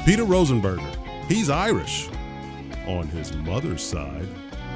Peter Rosenberger. He's Irish on his mother's side.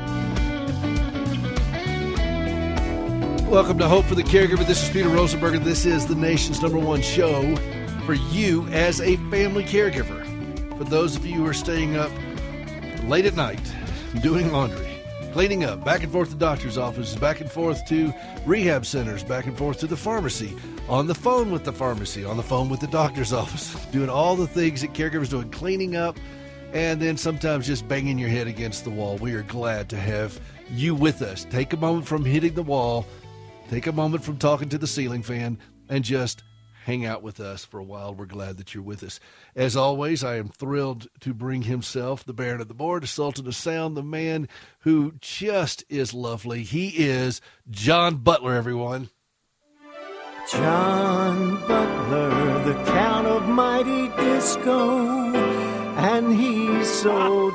Welcome to Hope for the Caregiver. This is Peter Rosenberger. This is the nation's #1 show for you as a family caregiver. For those of you who are staying up late at night, doing laundry, cleaning up, back and forth to doctor's offices, back and forth to rehab centers, back and forth to the pharmacy, on the phone with the pharmacy, on the phone with the doctor's office, doing all the things that caregivers do, cleaning up, and then sometimes just banging your head against the wall. We are glad to have you with us. Take a moment from hitting the wall, take a moment from talking to the ceiling fan, and just hang out with us for a while. We're glad that you're with us. As always, I am thrilled to bring himself, the Baron of the Board, the Sultan of Sound, the man who just is lovely. He is John Butler, everyone. John Butler, the Count of Mighty Disco, and he's so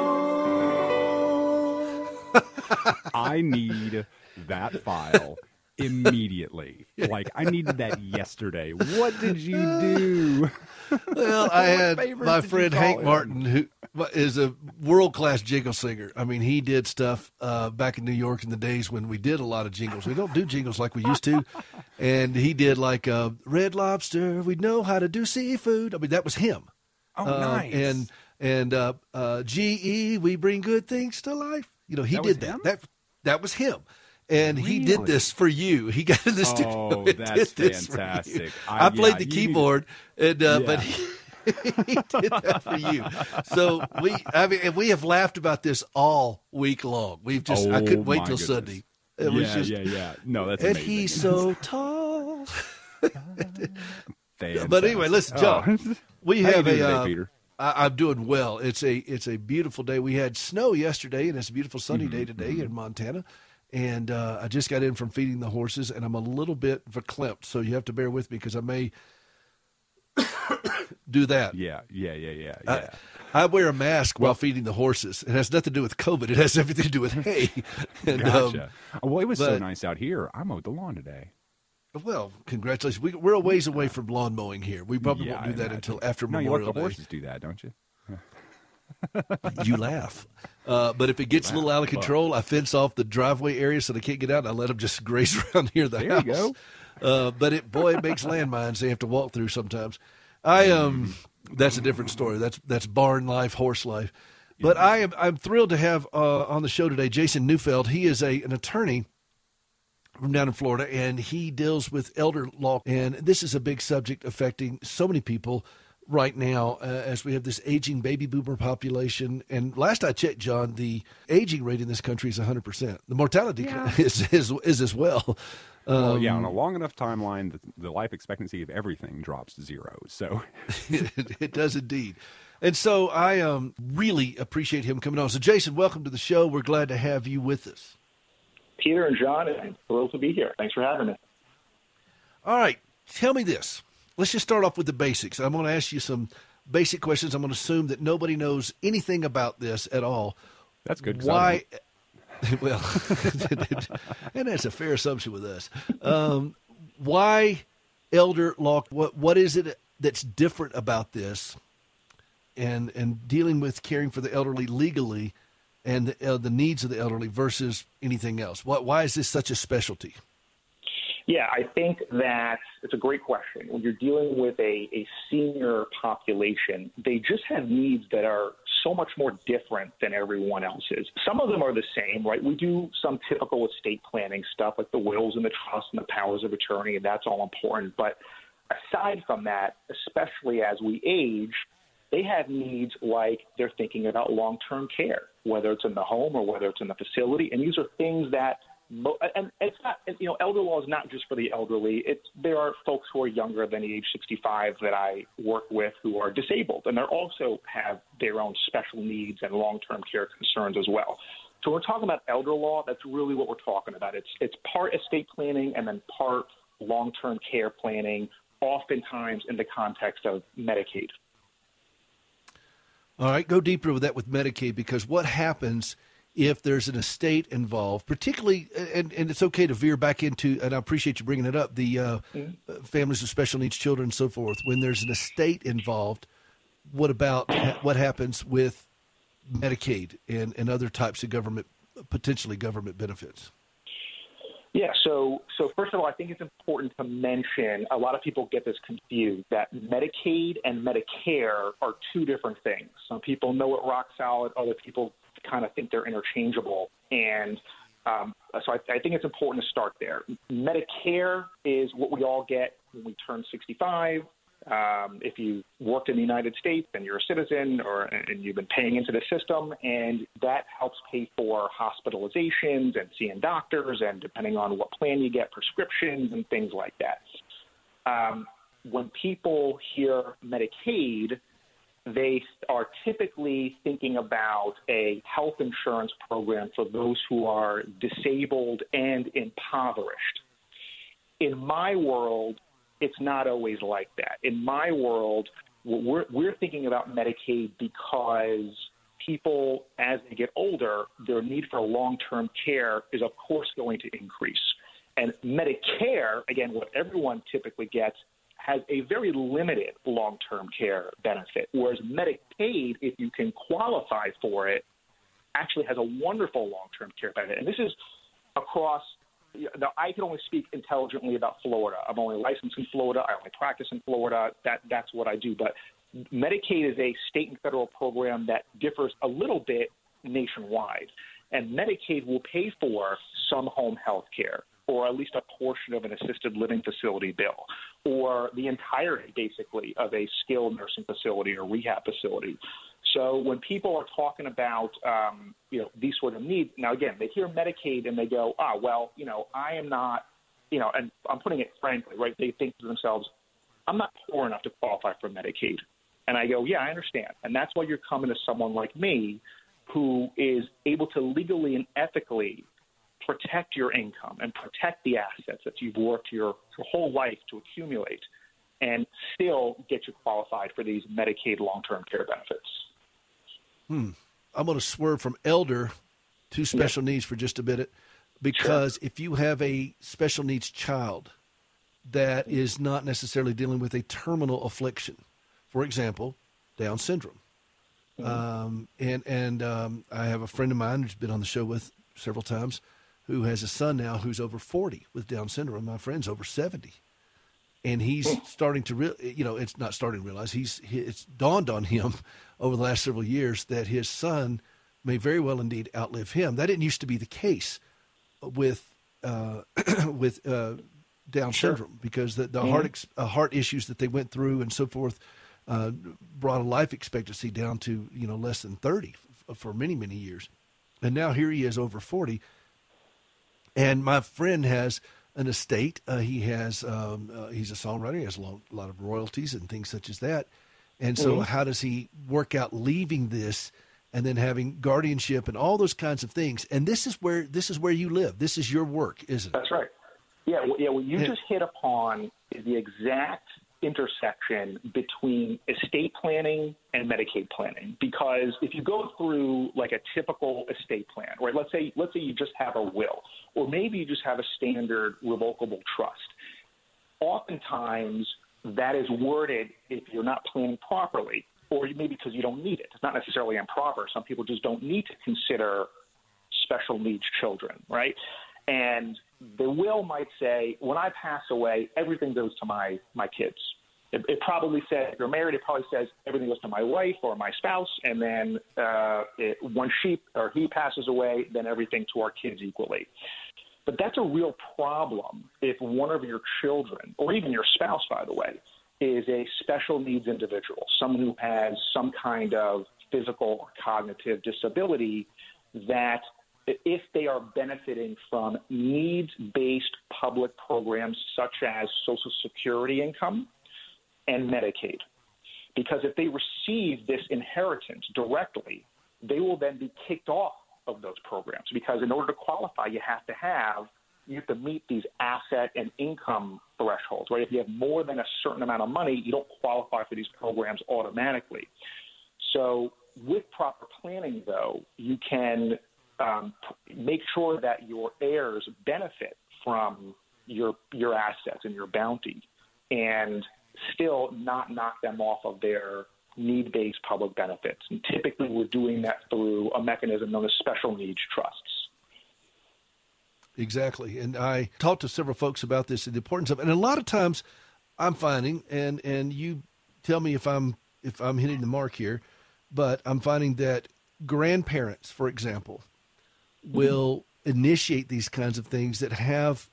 tall. I need that file immediately. Like, I needed that yesterday. What did you do? Well, I had my friend Hank Martin, who is a world-class jingle singer. I mean, he did stuff back in New York in the days when we did a lot of jingles. We don't do jingles like we used to. And he did like Red Lobster, we know how to do seafood. I mean, that was him. Oh, nice. And GE, we bring good things to life. You know, he did that. That was him. And he did this for you. He got in the studio. Oh, that's fantastic. I played the keyboard, but he did that for you. So we have laughed about this all week long. I couldn't wait till Sunday. It was just, No, that's and amazing. he's so tall. Fantastic. But anyway, listen, John, we have today, Peter? I'm doing well. It's a beautiful day. We had snow yesterday, and it's a beautiful sunny day today in Montana. And I just got in from feeding the horses, and I'm a little bit verklempt, so you have to bear with me because I may do that. Yeah. I wear a mask while feeding the horses. It has nothing to do with COVID. It has everything to do with hay. And, Gotcha. Well, it was so nice out here. I mowed the lawn today. Well, congratulations. We're a ways away from lawn mowing here. We probably won't do that until after Memorial you let the Day. horses do that, don't you? You laugh. But if it gets a little out of control, I fence off the driveway area so they can't get out, and I let them just graze around near the house. There you go. But it makes landmines they have to walk through sometimes. That's a different story. That's barn life, horse life. But I'm thrilled to have on the show today Jason Neufeld. He is an attorney from down in Florida, and he deals with elder law. And this is a big subject affecting so many people right now as we have this aging baby boomer population. And last I checked, John, the aging rate in this country is 100%. The mortality is as well. On a long enough timeline, the life expectancy of everything drops to zero. So it does indeed. And so I really appreciate him coming on. So, Jason, welcome to the show. We're glad to have you with us. Peter and John, I'm thrilled to be here. Thanks for having me. All right. Tell me this. Let's just start off with the basics. I'm going to ask you some basic questions. I'm going to assume that nobody knows anything about this at all. That's good. Why? Well, and that's a fair assumption with us. Why elder law? What is it that's different about this and dealing with caring for the elderly legally and the needs of the elderly versus anything else? Why is this such a specialty? Yeah, I think that it's a great question. When you're dealing with a senior population, they just have needs that are so much more different than everyone else's. Some of them are the same, right? We do some typical estate planning stuff like the wills and the trusts and the powers of attorney, and that's all important. But aside from that, especially as we age, they have needs like they're thinking about long-term care, whether it's in the home or whether it's in the facility. And these are things that and it's not, elder law is not just for the elderly. There are folks who are younger than age 65 that I work with who are disabled, and they also have their own special needs and long-term care concerns as well. So we're talking about elder law. That's really what we're talking about. It's part estate planning and then part long-term care planning, oftentimes in the context of Medicaid. All right, go deeper with that with Medicaid, because what happens if there's an estate involved, particularly, and it's okay to veer back into, and I appreciate you bringing it up, the families with special needs children and so forth. When there's an estate involved, what about what happens with Medicaid and other types of potentially government benefits? Yeah, so first of all, I think it's important to mention, a lot of people get this confused, that Medicaid and Medicare are two different things. Some people know it rock solid, other people kind of think they're interchangeable. And so I think it's important to start there. Medicare is what we all get when we turn 65. If you worked in the United States and you're a citizen and you've been paying into the system, and that helps pay for hospitalizations and seeing doctors, and depending on what plan you get, prescriptions and things like that. When people hear Medicaid, they are typically thinking about a health insurance program for those who are disabled and impoverished. In my world, it's not always like that. In my world, we're thinking about Medicaid because people, as they get older, their need for long-term care is, of course, going to increase. And Medicare, again, what everyone typically gets, has a very limited long-term care benefit, whereas Medicaid, if you can qualify for it, actually has a wonderful long-term care benefit. And this is across – now, I can only speak intelligently about Florida. I'm only licensed in Florida. I only practice in Florida. That's what I do. But Medicaid is a state and federal program that differs a little bit nationwide. And Medicaid will pay for some home health care, or at least a portion of an assisted living facility bill, or the entirety, basically, of a skilled nursing facility or rehab facility. So when people are talking about, these sort of needs, now, again, they hear Medicaid and they go, I am not, and I'm putting it frankly, right? They think to themselves, I'm not poor enough to qualify for Medicaid. And I go, yeah, I understand. And that's why you're coming to someone like me who is able to legally and ethically protect your income and protect the assets that you've worked your whole life to accumulate, and still get you qualified for these Medicaid long-term care benefits. I'm going to swerve from elder to special needs for just a minute, because if you have a special needs child that is not necessarily dealing with a terminal affliction, for example, Down syndrome, I have a friend of mine who's been on the show with several times, who has a son now who's over 40 with Down syndrome. My friend's over 70. And he's starting to, it's not starting to realize, it's dawned on him over the last several years that his son may very well indeed outlive him. That didn't used to be the case with Down syndrome, because the heart issues that they went through and so forth brought a life expectancy down to, less than 30 for many, many years. And now here he is over 40. And my friend has an estate. He's a songwriter. He has a lot of royalties and things such as that. And so how does he work out leaving this and then having guardianship and all those kinds of things? And this is where you live. This is your work, isn't it? That's right. Yeah. What you just hit upon is the exact intersection between estate planning and Medicaid planning. Because if you go through like a typical estate plan, right? Let's say you just have a will, or maybe you just have a standard revocable trust. Oftentimes that is worded, if you're not planning properly, or maybe because you don't need it. It's not necessarily improper. Some people just don't need to consider special needs children, right? And the will might say, when I pass away, everything goes to my kids. It probably says, if you're married, it probably says everything goes to my wife or my spouse. And then when she or he passes away, then everything to our kids equally. But that's a real problem if one of your children, or even your spouse, by the way, is a special needs individual, someone who has some kind of physical or cognitive disability, that if they are benefiting from needs-based public programs such as Social Security income and Medicaid. Because if they receive this inheritance directly, they will then be kicked off of those programs. Because in order to qualify, you have to meet these asset and income thresholds, right? If you have more than a certain amount of money, you don't qualify for these programs automatically. So with proper planning, though, you can make sure that your heirs benefit from your assets and your bounty, and still not knock them off of their need-based public benefits. And typically we're doing that through a mechanism known as special needs trusts. Exactly. And I talked to several folks about this and the importance of it. And a lot of times I'm finding, and you tell me if I'm hitting the mark here, but I'm finding that grandparents, for example, will initiate these kinds of things that have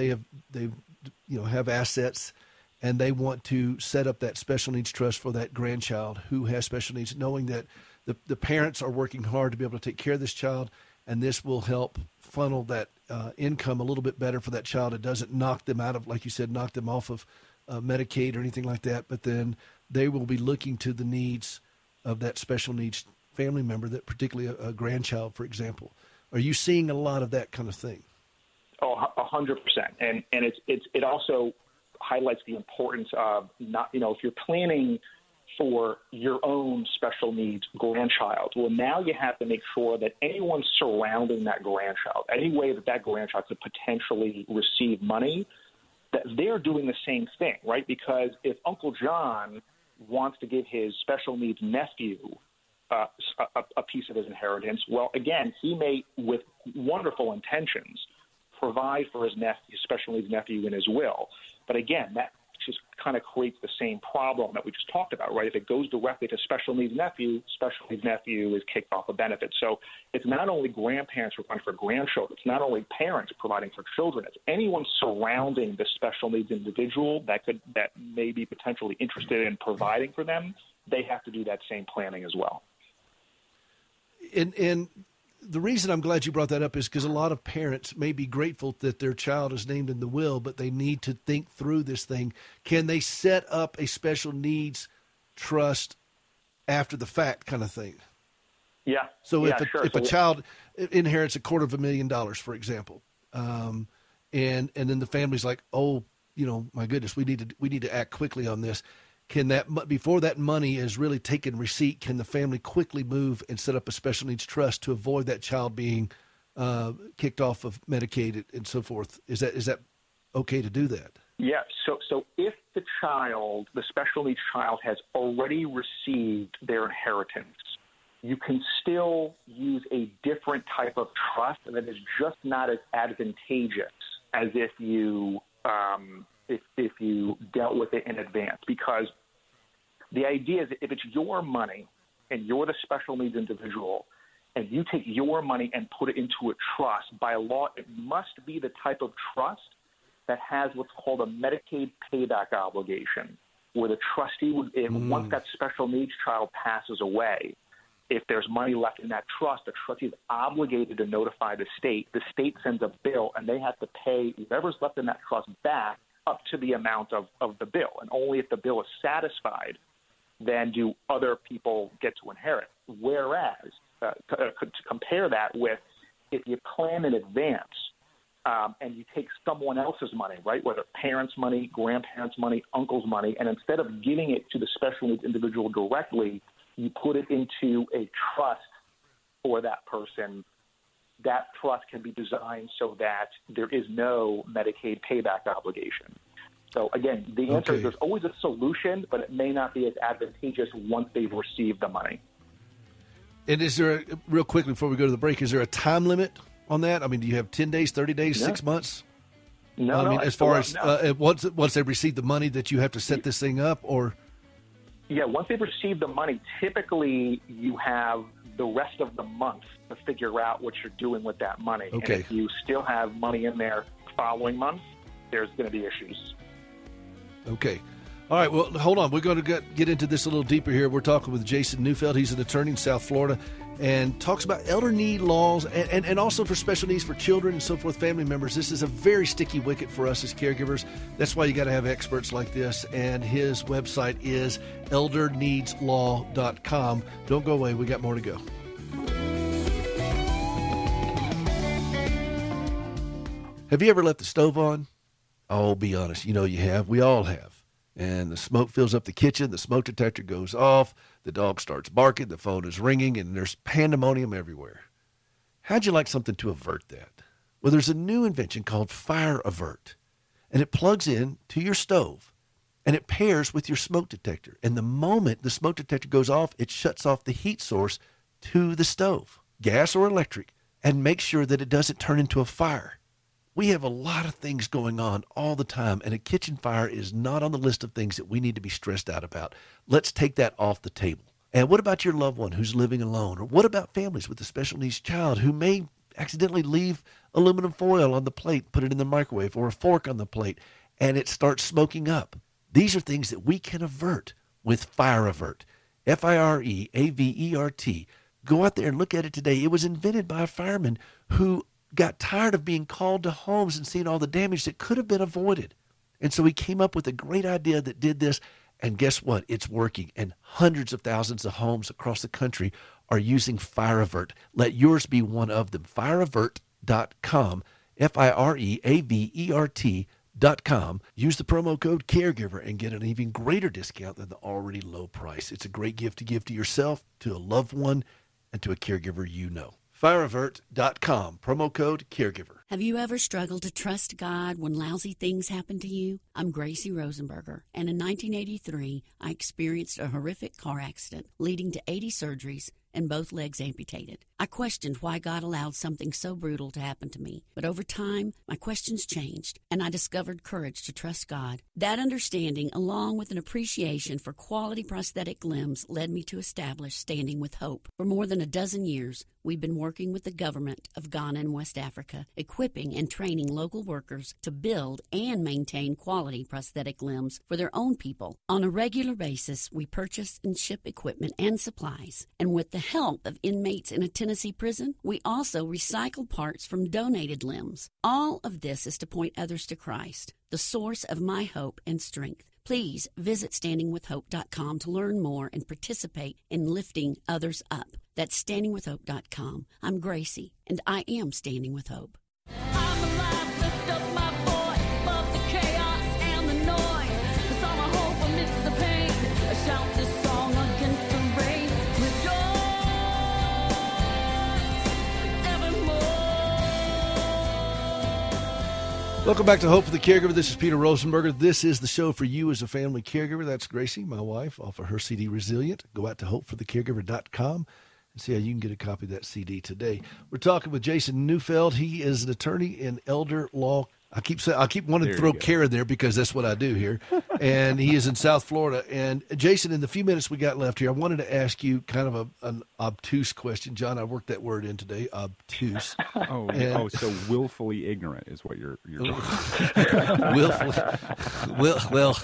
have assets, and they want to set up that special needs trust for that grandchild who has special needs, knowing that the parents are working hard to be able to take care of this child, and this will help funnel that income a little bit better for that child. It doesn't knock them out of, like you said, knock them off of Medicaid or anything like that, but then they will be looking to the needs of that special needs family member, that particularly a grandchild, for example. Are you seeing a lot of that kind of thing? Oh, 100%. And it also highlights the importance of not, if you're planning for your own special needs grandchild, well, now you have to make sure that anyone surrounding that grandchild, any way that grandchild could potentially receive money, that they're doing the same thing, right? Because if Uncle John wants to give his special needs nephew a piece of his inheritance, well, again, he may, with wonderful intentions, provide for his special needs nephew in his will. But again, that just kind of creates the same problem that we just talked about, right? If it goes directly to special needs nephew is kicked off of benefits. So it's not only grandparents providing for grandchildren, it's not only parents providing for children, it's anyone surrounding the special needs individual that may be potentially interested in providing for them. They have to do that same planning as well. And the reason I'm glad you brought that up is because a lot of parents may be grateful that their child is named in the will, but they need to think through this thing. Can they set up a special needs trust after the fact kind of thing? Yeah. So if a child inherits $250,000, for example, and then the family's like, oh, my goodness, we need to act quickly on this. Can that, before that money is really taken receipt, can the family quickly move and set up a special needs trust to avoid that child being kicked off of Medicaid and so forth? Is that okay to do that? Yeah. So if the special needs child has already received their inheritance, you can still use a different type of trust that is just not as advantageous as if you if you dealt with it in advance, because the idea is that if it's your money and you're the special needs individual and you take your money and put it into a trust, by law, it must be the type of trust that has what's called a Medicaid payback obligation, where the trustee would, once that special needs child passes away, if there's money left in that trust, the trustee is obligated to notify the state. The state sends a bill, and they have to pay whatever's left in that trust back up to the amount of the bill. And only if the bill is satisfied, then do other people get to inherit. Whereas, to compare that with if you plan in advance and you take someone else's money, right, whether parents' money, grandparents' money, uncle's money, and instead of giving it to the special needs individual directly, you put it into a trust for that person. That trust can be designed so that there is no Medicaid payback obligation. So, again, the answer is there's always a solution, but it may not be as advantageous once they've received the money. And is there, real quickly before we go to the break, is there a time limit on that? I mean, do you have 10 days, 30 days, 6 months? No, I mean, as far as once they receive the money that you have to set this thing up, or? Yeah, once they've received the money, typically you have the rest of the month to figure out what you're doing with that money. Okay. And if you still have money in there following month, there's going to be issues. Okay. All right, well, hold on. We're going to get into this a little deeper here. We're talking with Jason Neufeld. He's an attorney in South Florida and talks about elder need laws and also for special needs for children and so forth, family members. This is a very sticky wicket for us as caregivers. That's why you got to have experts like this. And his website is elderneedslaw.com. Don't go away. We got more to go. Have you ever left the stove on? Oh, be honest. You know you have. We all have. And the smoke fills up the kitchen, the smoke detector goes off, the dog starts barking, the phone is ringing, and there's pandemonium everywhere. How'd you like something to avert that? Well, there's a new invention called Fire Avert, and it plugs in to your stove. and it pairs with your smoke detector. And the moment the smoke detector goes off, it shuts off the heat source to the stove, gas or electric, and makes sure that it doesn't turn into a fire. We have a lot of things going on all the time, and a kitchen fire is not on the list of things that we need to be stressed out about. Let's take that off the table. And what about your loved one who's living alone? Or what about families with a special needs child who may accidentally leave aluminum foil on the plate, put it in the microwave, or a fork on the plate, and it starts smoking up? These are things that we can avert with Fire Avert. FIREAVERT. Go out there and look at it today. It was invented by a fireman who got tired of being called to homes and seeing all the damage that could have been avoided. And so he came up with a great idea that did this. And guess what? It's working. And hundreds of thousands of homes across the country are using Fire Avert. Let yours be one of them. FireAvert.com. FIREAVERT.com. Use the promo code CAREGIVER and get an even greater discount than the already low price. It's a great gift to give to yourself, to a loved one, and to a caregiver you know. FireAvert.com. Promo code CAREGIVER. Have you ever struggled to trust God when lousy things happen to you? I'm Gracie Rosenberger, and in 1983, I experienced a horrific car accident leading to 80 surgeries and both legs amputated. I questioned why God allowed something so brutal to happen to me. But over time, my questions changed, and I discovered courage to trust God. That understanding, along with an appreciation for quality prosthetic limbs, led me to establish Standing with Hope. For more than a dozen years, we've been working with the government of Ghana and West Africa, equipping and training local workers to build and maintain quality prosthetic limbs for their own people. On a regular basis, we purchase and ship equipment and supplies, and with the help of inmates in a Tennessee prison, we also recycle parts from donated limbs. All of this is to point others to Christ, the source of my hope and strength. Please visit standingwithhope.com to learn more and participate in lifting others up. That's standingwithhope.com. I'm Gracie, and I am Standing with Hope. I'm alive, lift up my voice above the chaos and the noise. 'Cause all my hope amidst the pain. I shout this song against the rain. Rejoice evermore. Welcome back to Hope for the Caregiver. This is Peter Rosenberger. This is the show for you as a family caregiver. That's Gracie, my wife, off of her CD Resilient. Go out to hopeforthecaregiver.com and see how you can get a copy of that CD today. We're talking with Jason Neufeld. He is an attorney in elder law. I keep wanting to throw care in there because that's what I do here. And he is in South Florida. And Jason, in the few minutes we got left here, I wanted to ask you kind of an obtuse question. John, I worked that word in today, obtuse. So willfully ignorant is what you're willfully. Well,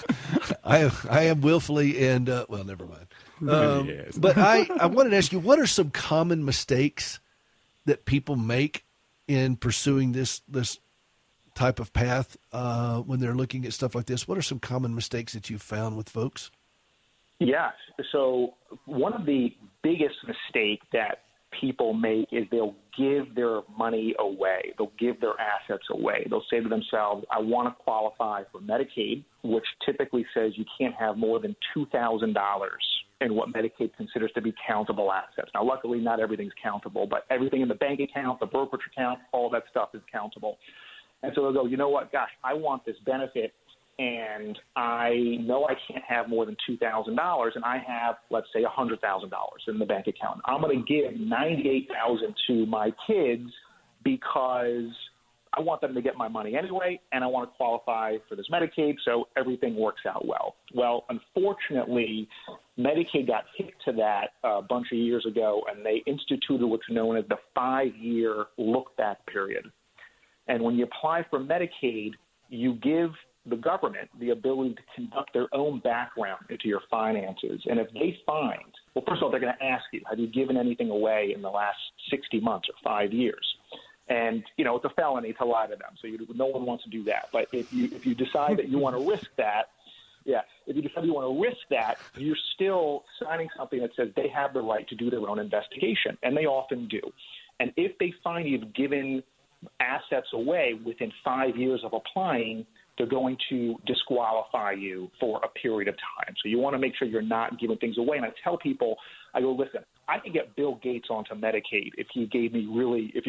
I am willfully and well, never mind. Yes. But I wanted to ask you, what are some common mistakes that people make in pursuing this type of path when they're looking at stuff like this? What are some common mistakes that you've found with folks? Yes. So one of the biggest mistakes that people make is they'll give their money away. They'll give their assets away. They'll say to themselves, I want to qualify for Medicaid, which typically says you can't have more than $2,000 in what Medicaid considers to be countable assets. Now, luckily, not everything's countable, but everything in the bank account, the brokerage account, all that stuff is countable. And so they'll go, you know what, gosh, I want this benefit, and I know I can't have more than $2,000, and I have, let's say, $100,000 in the bank account. I'm going to give $98,000 to my kids because I want them to get my money anyway, and I want to qualify for this Medicaid, so everything works out well. Well, unfortunately, Medicaid got hit to that a bunch of years ago, and they instituted what's known as the 5-year look-back period. And when you apply for Medicaid, you give the government the ability to conduct their own background into your finances. And if they find, well, first of all, they're going to ask you, have you given anything away in the last 60 months or 5 years? And, you know, it's a felony to lie to them. So no one wants to do that. But if you decide that you want to risk that, if you decide you want to risk that, you're still signing something that says they have the right to do their own investigation. And they often do. And if they find you've given assets away within 5 years of applying, they're going to disqualify you for a period of time. So you want to make sure you're not giving things away. And I tell people, I go, listen, I could get Bill Gates onto Medicaid if he really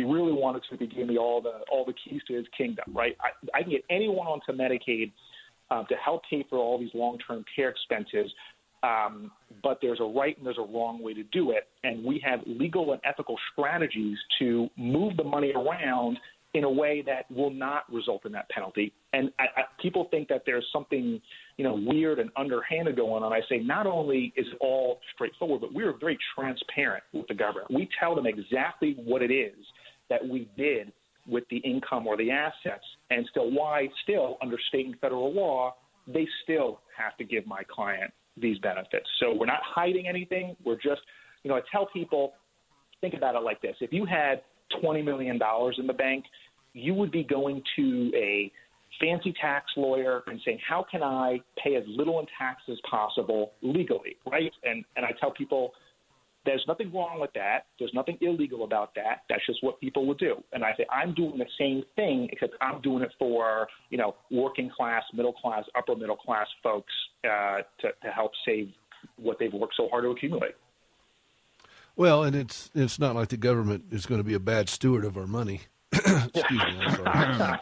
wanted to, if he gave me all the keys to his kingdom, right? I can get anyone onto Medicaid to help pay for all these long-term care expenses. But there's a right and there's a wrong way to do it. And we have legal and ethical strategies to move the money around in a way that will not result in that penalty. And people think that there's something, weird and underhanded going on. I say not only is it all straightforward, but we are very transparent with the government. We tell them exactly what it is that we did with the income or the assets, and still under state and federal law, they still have to give my client these benefits. So we're not hiding anything. We're just, I tell people, think about it like this. If you had $20 million in the bank, you would be going to a fancy tax lawyer and saying, how can I pay as little in tax as possible legally, right? And I tell people, there's nothing wrong with that. There's nothing illegal about that. That's just what people would do. And I say, I'm doing the same thing, except I'm doing it for, working class, middle class, upper middle class folks to help save what they've worked so hard to accumulate. Well, and it's not like the government is going to be a bad steward of our money. Excuse me, I'm sorry.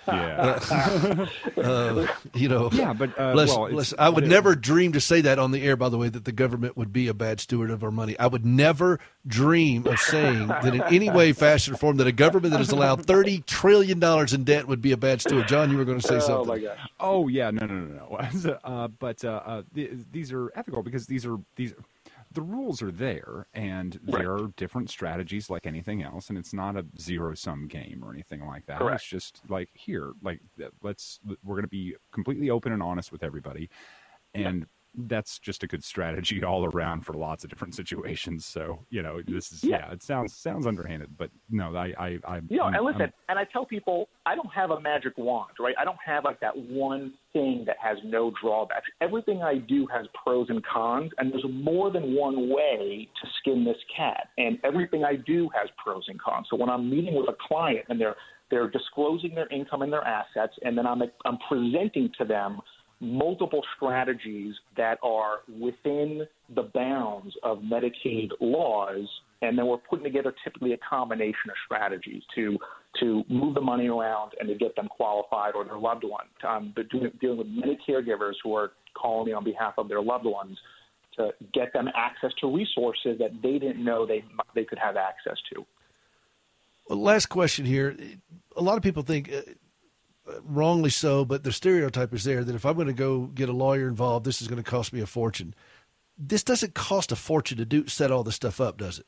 I would never dream to say that on the air, by the way, that the government would be a bad steward of our money. I would never dream of saying that in any way, fashion, or form that a government that has allowed $30 trillion in debt would be a bad steward. John, you were going to say something. Oh, my gosh. Oh, yeah, no. These are ethical because the rules are there, and there are different strategies like anything else, and it's not a zero-sum game or anything like that. Correct. It's just we're going to be completely open and honest with everybody, and that's just a good strategy all around for lots of different situations. So, this is, it sounds underhanded, but no, and listen, and I tell people, I don't have a magic wand, right? I don't have like that one thing that has no drawbacks. Everything I do has pros and cons, and there's more than one way to skin this cat. And everything I do has pros and cons. So when I'm meeting with a client and they're disclosing their income and their assets, and then I'm presenting to them multiple strategies that are within the bounds of Medicaid laws, and then we're putting together typically a combination of strategies to move the money around and to get them qualified or their loved one. But dealing with many caregivers who are calling me on behalf of their loved ones to get them access to resources that they didn't know they could have access to. Well, last question here. A lot of people think wrongly so, but the stereotype is there that if I'm going to go get a lawyer involved, this is going to cost me a fortune. This doesn't cost a fortune to set all this stuff up, does it?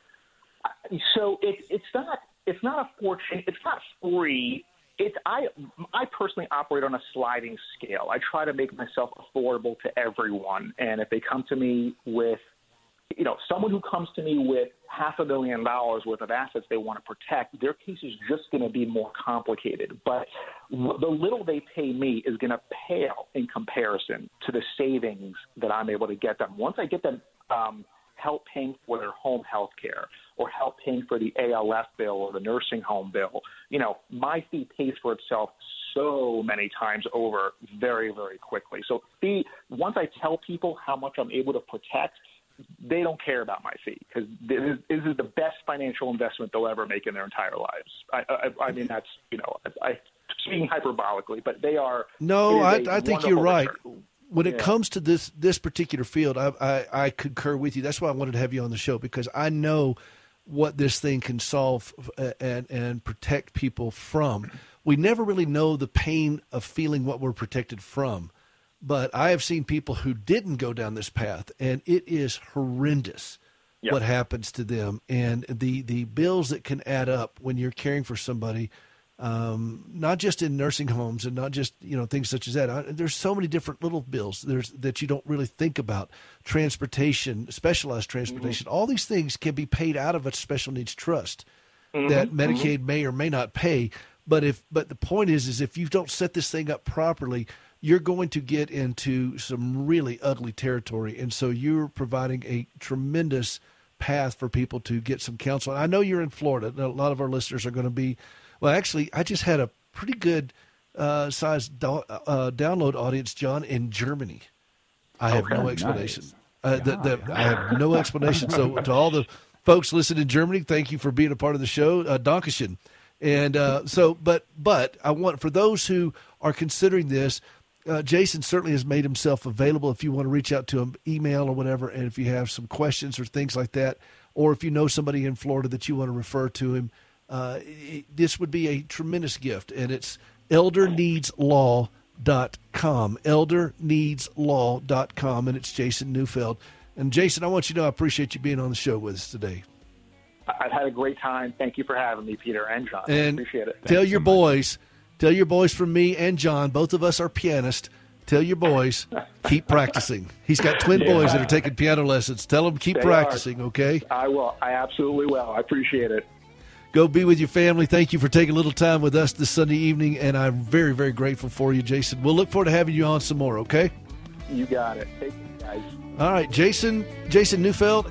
So it's not a fortune. It's not free. I personally operate on a sliding scale. I try to make myself affordable to everyone. And if they come to me with, someone who comes to me with $500,000 worth of assets they want to protect, their case is just going to be more complicated. But the little they pay me is going to pale in comparison to the savings that I'm able to get them. Once I get them help paying for their home health care or help paying for the ALF bill or the nursing home bill, my fee pays for itself so many times over very, very quickly. So once I tell people how much I'm able to protect, they don't care about my fee because this is the best financial investment they'll ever make in their entire lives. I mean, that's, speaking hyperbolically, but they are. No, I think you're right. Return. When it comes to this particular field, I concur with you. That's why I wanted to have you on the show, because I know what this thing can solve and protect people from. We never really know the pain of feeling what we're protected from. But I have seen people who didn't go down this path, and it is horrendous what happens to them. And the bills that can add up when you're caring for somebody, not just in nursing homes and not just, things such as that. There's so many different little bills that you don't really think about. Transportation, specialized transportation, all these things can be paid out of a special needs trust that Medicaid may or may not pay. But the point is if you don't set this thing up properly, you're going to get into some really ugly territory. And so you're providing a tremendous path for people to get some counsel. I know you're in Florida. A lot of our listeners are going to be, well, actually, I just had a pretty good sized download audience, John, in Germany. I have no explanation. Nice. I have no explanation. So to all the folks listening in Germany, thank you for being a part of the show. Dankeschön. And but I want, for those who are considering this, Jason certainly has made himself available if you want to reach out to him, email or whatever, and if you have some questions or things like that, or if you know somebody in Florida that you want to refer to him, this would be a tremendous gift, and it's elderneedslaw.com, elderneedslaw.com, and it's Jason Neufeld. And Jason, I want you to know I appreciate you being on the show with us today. I've had a great time. Thank you for having me, Peter and John. And I appreciate it. Tell your boys from me and John, both of us are pianists, tell your boys, keep practicing. He's got twin boys that are taking piano lessons. Tell them keep practicing, okay? I will. I absolutely will. I appreciate it. Go be with your family. Thank you for taking a little time with us this Sunday evening, and I'm very, very grateful for you, Jason. We'll look forward to having you on some more, okay? You got it. Take care, guys. All right, Jason Neufeld,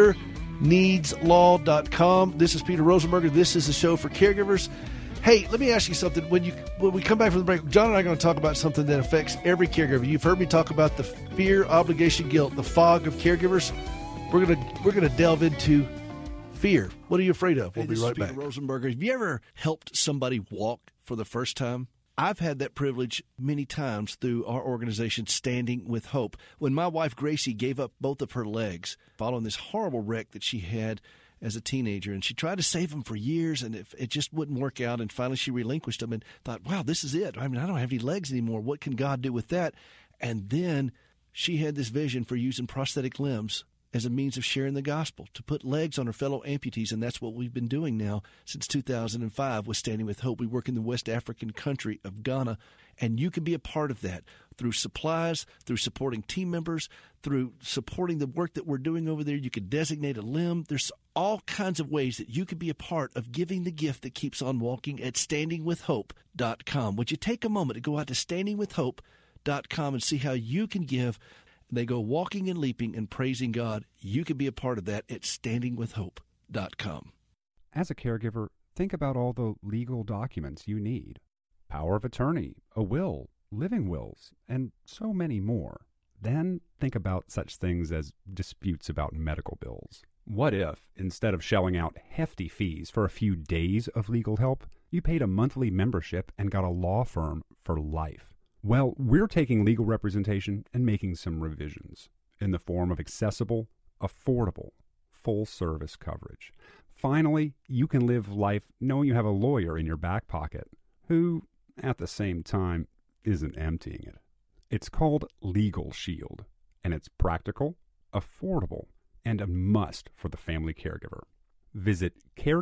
elderneedslaw.com. This is Peter Rosenberger. This is the show for caregivers. Hey, let me ask you something. When we come back from the break, John and I are going to talk about something that affects every caregiver. You've heard me talk about the fear, obligation, guilt, the fog of caregivers. We're going to delve into fear. What are you afraid of? We'll be right back. Peter Rosenberger. Have you ever helped somebody walk for the first time? I've had that privilege many times through our organization, Standing with Hope. When my wife, Gracie, gave up both of her legs following this horrible wreck that she had as a teenager, and she tried to save them for years, and it just wouldn't work out, and finally she relinquished them and thought, wow, this is it. I mean, I don't have any legs anymore. What can God do with that? And then she had this vision for using prosthetic limbs as a means of sharing the gospel, to put legs on her fellow amputees, and that's what we've been doing now since 2005 with Standing with Hope. We work in the West African country of Ghana, and you can be a part of that through supplies, through supporting team members, through supporting the work that we're doing over there. You could designate a limb. There's all kinds of ways that you could be a part of giving the gift that keeps on walking at standingwithhope.com. Would you take a moment to go out to standingwithhope.com and see how you can give? They go walking and leaping and praising God. You can be a part of that at standingwithhope.com. As a caregiver, think about all the legal documents you need. Power of attorney, a will, living wills, and so many more. Then think about such things as disputes about medical bills. What if, instead of shelling out hefty fees for a few days of legal help, you paid a monthly membership and got a law firm for life? Well, we're taking legal representation and making some revisions in the form of accessible, affordable, full-service coverage. Finally, you can live life knowing you have a lawyer in your back pocket who, at the same time, isn't emptying it. It's called Legal Shield, and it's practical, affordable, and a must for the family caregiver. Visit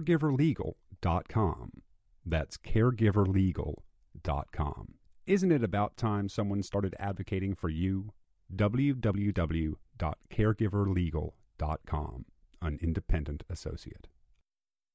caregiverlegal.com. That's caregiverlegal.com. Isn't it about time someone started advocating for you? www.caregiverlegal.com, an independent associate.